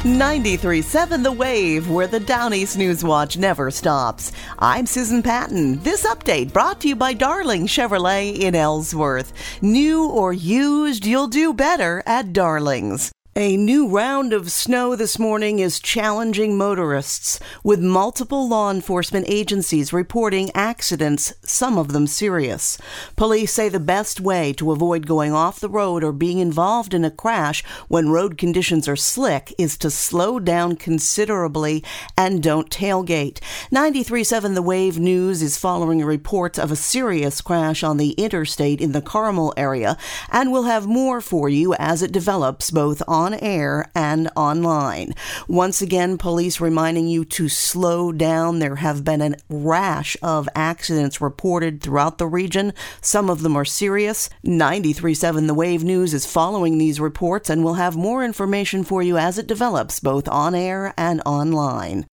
93.7 The Wave, where the Downey's News Watch never stops. I'm Susan Patton. This update brought to you by Darling Chevrolet in Ellsworth. New or used, you'll do better at Darling's. A new round of snow this morning is challenging motorists, with multiple law enforcement agencies reporting accidents, some of them serious. Police say the best way to avoid going off the road or being involved in a crash when road conditions are slick is to slow down considerably and don't tailgate. 93.7 The Wave News is following a report of a serious crash on the interstate in the Carmel area, and we'll have more for you as it develops both on air and online. Once again, police reminding you to slow down. There have been a rash of accidents reported throughout the region. Some of them are serious. 93.7 The Wave News is following these reports, and we'll have more information for you as it develops both on air and online.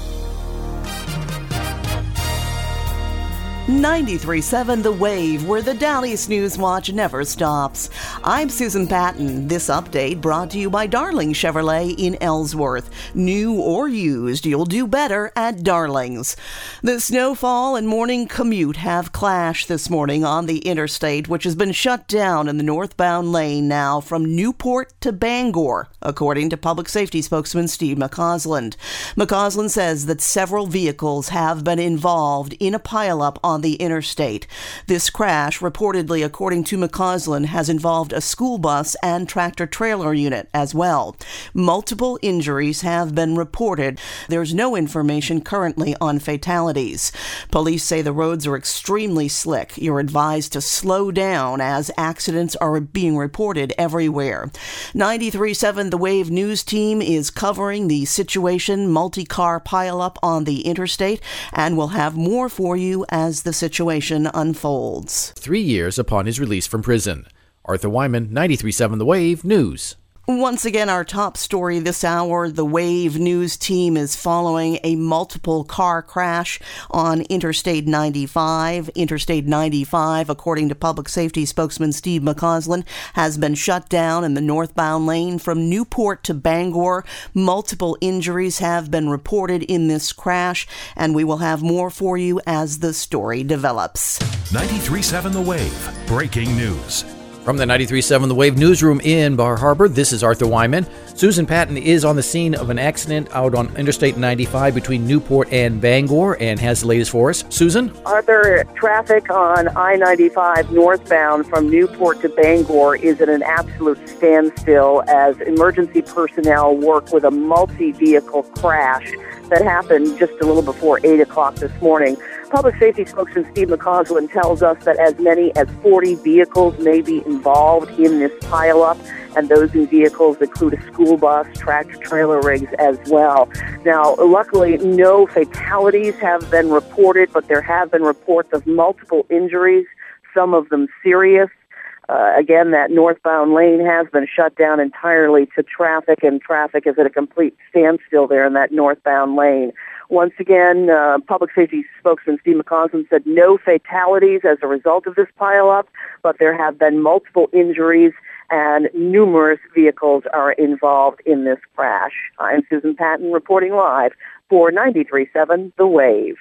93.7 The Wave, where the Downey's News Watch never stops. I'm Susan Patton. This update brought to you by Darling Chevrolet in Ellsworth. New or used, you'll do better at Darling's. The snowfall and morning commute have clashed this morning on the interstate, which has been shut down in the northbound lane now from Newport to Bangor, according to Public Safety spokesman Steve McCausland. McCausland says that several vehicles have been involved in a pileup on the interstate. This crash, reportedly, according to McCausland, has involved a school bus and tractor-trailer unit as well. Multiple injuries have been reported. There's no information currently on fatalities. Police say the roads are extremely slick. You're advised to slow down as accidents are being reported everywhere. 93.7 The Wave News team is covering the situation, multi-car pileup on the interstate, and we'll have more for you as the situation unfolds. 3 years upon his release from prison. Arthur Wyman, 93.7 The Wave News. Once again, our top story this hour, the Wave News team is following a multiple car crash on Interstate 95. Interstate 95, according to Public Safety spokesman Steve McCausland, has been shut down in the northbound lane from Newport to Bangor. Multiple injuries have been reported in this crash, and we will have more for you as the story develops. 93.7 The Wave, breaking news. From the 93.7 The Wave newsroom in Bar Harbor, this is Arthur Wyman. Susan Patton is on the scene of an accident out on Interstate 95 between Newport and Bangor and has the latest for us. Susan? Arthur, traffic on I-95 northbound from Newport to Bangor is at an absolute standstill as emergency personnel work with a multi-vehicle crash that happened just a little before 8 o'clock this morning. Public Safety spokesman Steve McCausland tells us that as many as 40 vehicles may be involved in this pileup, and those vehicles include a school bus, tractor-trailer rigs as well. Now, luckily, no fatalities have been reported, but there have been reports of multiple injuries, some of them serious. Again, that northbound lane has been shut down entirely to traffic, and traffic is at a complete standstill there in that northbound lane. Once again, Public Safety spokesman Steve McCausland said no fatalities as a result of this pileup, but there have been multiple injuries and numerous vehicles are involved in this crash. I'm Susan Patton reporting live for 93.7 The Wave.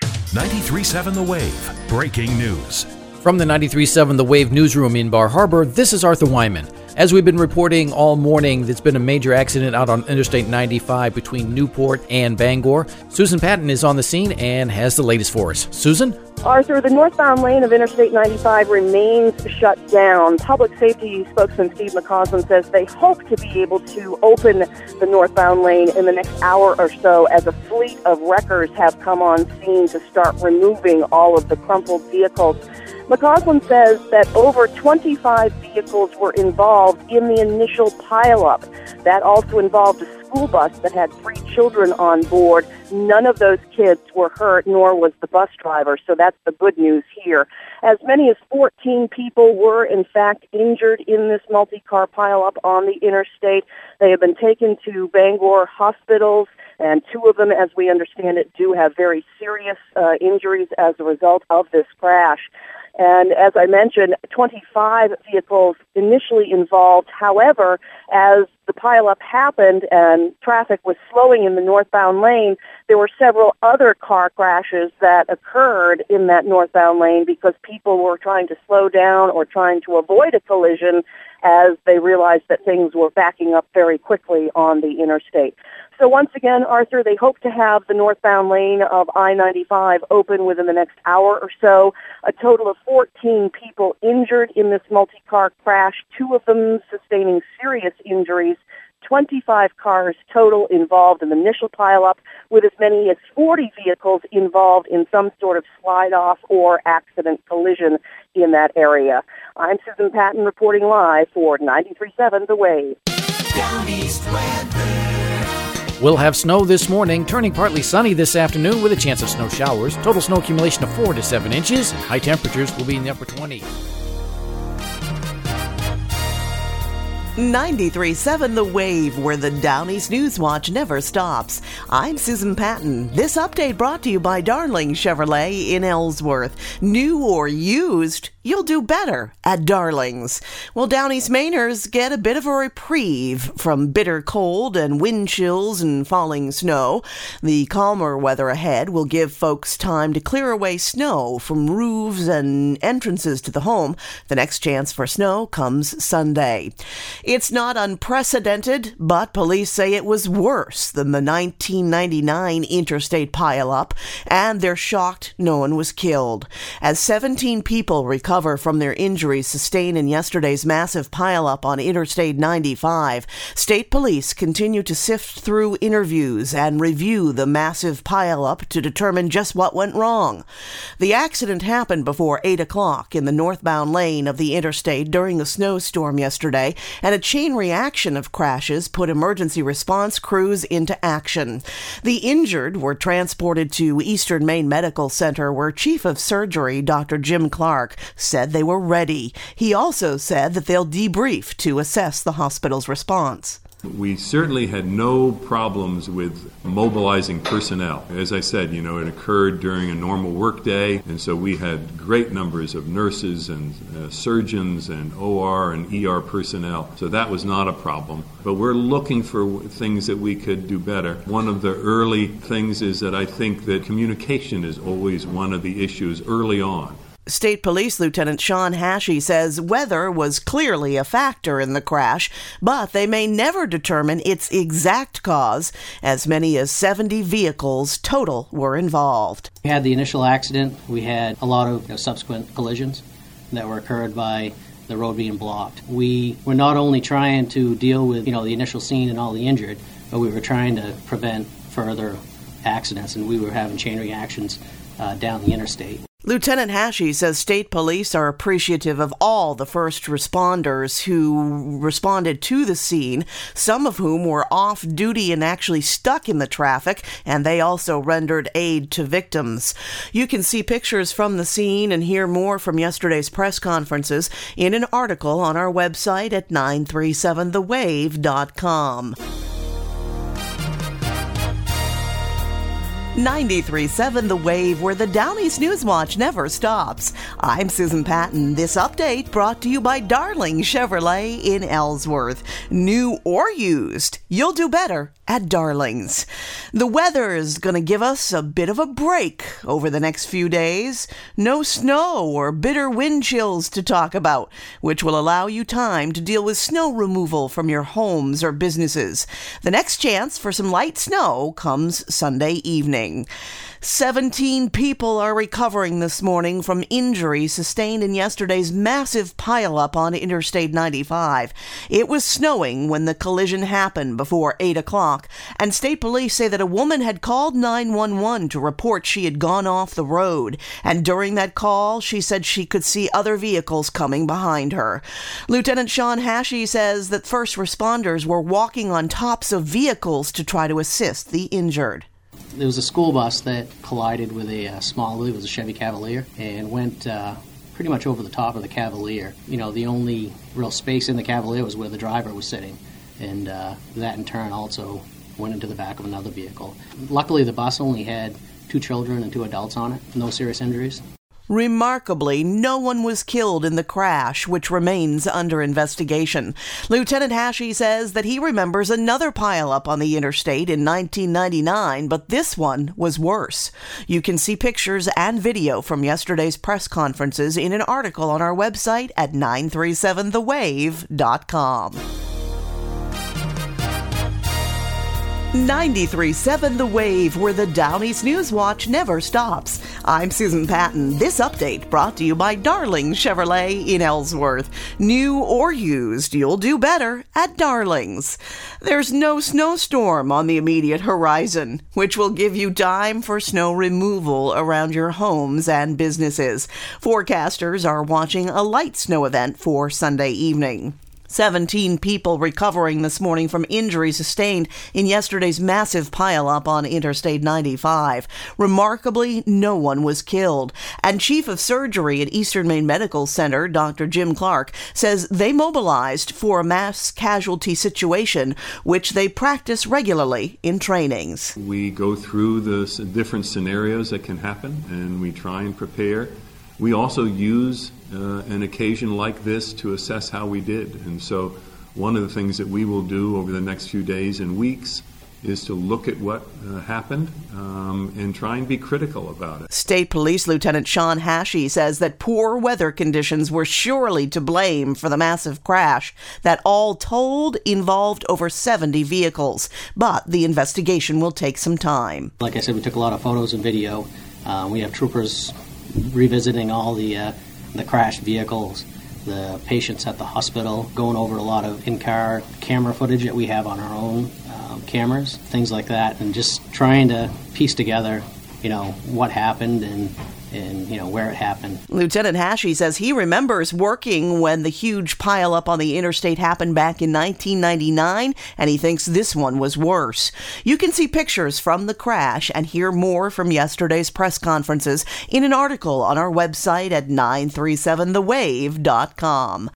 93.7 The Wave, breaking news. From the 93.7 The Wave newsroom in Bar Harbor, this is Arthur Wyman. As we've been reporting all morning, there's been a major accident out on Interstate 95 between Newport and Bangor. Susan Patton is on the scene and has the latest for us. Susan? Arthur, the northbound lane of Interstate 95 remains shut down. Public Safety spokesman Steve McCausland says they hope to be able to open the northbound lane in the next hour or so as a fleet of wreckers have come on scene to start removing all of the crumpled vehicles. McCausland says that over 25 vehicles were involved in the initial pileup. That also involved a school bus that had 3 children on board. None of those kids were hurt, nor was the bus driver, so that's the good news here. As many as 14 people were, in fact, injured in this multi-car pileup on the interstate. They have been taken to Bangor hospitals, and 2 of them, as we understand it, do have very serious injuries as a result of this crash. And as I mentioned, 25 vehicles initially involved. However, as the pileup happened and traffic was slowing in the northbound lane, there were several other car crashes that occurred in that northbound lane because people were trying to slow down or trying to avoid a collision as they realized that things were backing up very quickly on the interstate. So once again, Arthur, they hope to have the northbound lane of I-95 open within the next hour or so. A total of 14 people injured in this multi-car crash, 2 of them sustaining serious injuries. 25 cars total involved in the initial pileup, with as many as 40 vehicles involved in some sort of slide-off or accident collision in that area. I'm Susan Patton reporting live for 93.7 The Wave. Down East weather. We'll have snow this morning, turning partly sunny this afternoon with a chance of snow showers. Total snow accumulation of 4 to 7 inches, and high temperatures will be in the upper 20s. 93.7 The Wave, where the Down East News Watch never stops. I'm Susan Patton. This update brought to you by Darling Chevrolet in Ellsworth. New or used, you'll do better at Darling's. Well, Down East Mainers get a bit of a reprieve from bitter cold and wind chills and falling snow. The calmer weather ahead will give folks time to clear away snow from roofs and entrances to the home. The next chance for snow comes Sunday. It's not unprecedented, but police say it was worse than the 1999 interstate pileup, and they're shocked no one was killed. As 17 people recover from their injuries sustained in yesterday's massive pileup on Interstate 95, state police continue to sift through interviews and review the massive pileup to determine just what went wrong. The accident happened before 8 o'clock in the northbound lane of the interstate during a snowstorm yesterday, and a chain reaction of crashes put emergency response crews into action. The injured were transported to Eastern Maine Medical Center, where Chief of Surgery Dr. Jim Clark said they were ready. He also said that they'll debrief to assess the hospital's response. We certainly had no problems with mobilizing personnel. As I said, it occurred during a normal work day, and so we had great numbers of nurses and surgeons and OR and ER personnel, so that was not a problem. But we're looking for things that we could do better. One of the early things is that I think that communication is always one of the issues early on. State Police Lieutenant Sean Hashey says weather was clearly a factor in the crash, but they may never determine its exact cause. As many as 70 vehicles total were involved. We had the initial accident. We had a lot of subsequent collisions that were occurred by the road being blocked. We were not only trying to deal with the initial scene and all the injured, but we were trying to prevent further accidents, and we were having chain reactions down the interstate. Lieutenant Hashey says state police are appreciative of all the first responders who responded to the scene, some of whom were off duty and actually stuck in the traffic, and they also rendered aid to victims. You can see pictures from the scene and hear more from yesterday's press conferences in an article on our website at 937thewave.com. 93.7 The Wave, where the Down East News Watch never stops. I'm Susan Patton. This update brought to you by Darling Chevrolet in Ellsworth. New or used, you'll do better at Darling's. The weather is going to give us a bit of a break over the next few days. No snow or bitter wind chills to talk about, which will allow you time to deal with snow removal from your homes or businesses. The next chance for some light snow comes Sunday evening. 17 people are recovering this morning from injuries sustained in yesterday's massive pileup on Interstate 95. It was snowing when the collision happened before 8 o'clock, and state police say that a woman had called 911 to report she had gone off the road, and during that call, she said she could see other vehicles coming behind her. Lieutenant Sean Hashey says that first responders were walking on tops of vehicles to try to assist the injured. There was a school bus that collided with a small, I believe it was a Chevy Cavalier, and went pretty much over the top of the Cavalier. The only real space in the Cavalier was where the driver was sitting, and that in turn also went into the back of another vehicle. Luckily, the bus only had 2 children and 2 adults on it, no serious injuries. Remarkably, no one was killed in the crash, which remains under investigation. Lieutenant Hashey says that he remembers another pileup on the interstate in 1999, but this one was worse. You can see pictures and video from yesterday's press conferences in an article on our website at 937thewave.com. 93.7 The Wave, where the Down East News Watch never stops. I'm Susan Patton. This update brought to you by Darling Chevrolet in Ellsworth. New or used, you'll do better at Darling's. There's no snowstorm on the immediate horizon, which will give you time for snow removal around your homes and businesses. Forecasters are watching a light snow event for Sunday evening. 17 people recovering this morning from injuries sustained in yesterday's massive pileup on Interstate 95. Remarkably, no one was killed. And Chief of Surgery at Eastern Maine Medical Center, Dr. Jim Clark, says they mobilized for a mass casualty situation, which they practice regularly in trainings. We go through the different scenarios that can happen, and we try and prepare. We also use an occasion like this to assess how we did. And so one of the things that we will do over the next few days and weeks is to look at what happened and try and be critical about it. State Police Lieutenant Sean Hashey says that poor weather conditions were surely to blame for the massive crash that all told involved over 70 vehicles. But the investigation will take some time. Like I said, we took a lot of photos and video. We have troopers revisiting all the crashed vehicles, the patients at the hospital, going over a lot of in-car camera footage that we have on our own cameras, things like that, and just trying to piece together, what happened and where it happened. Lieutenant Hashey says he remembers working when the huge pileup on the interstate happened back in 1999, and he thinks this one was worse. You can see pictures from the crash and hear more from yesterday's press conferences in an article on our website at 937thewave.com.